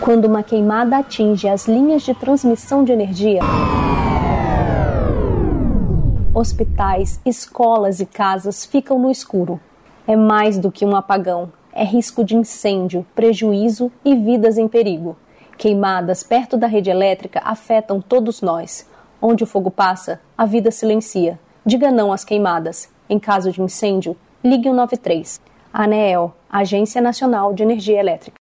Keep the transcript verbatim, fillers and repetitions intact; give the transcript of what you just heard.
Quando uma queimada atinge as linhas de transmissão de energia, hospitais, escolas e casas ficam no escuro. É mais do que um apagão. É risco de incêndio, prejuízo e vidas em perigo. Queimadas perto da rede elétrica afetam todos nós. Onde o fogo passa, a vida silencia. Diga não às queimadas. Em caso de incêndio, ligue o nove três. ANEEL, Agência Nacional de Energia Elétrica.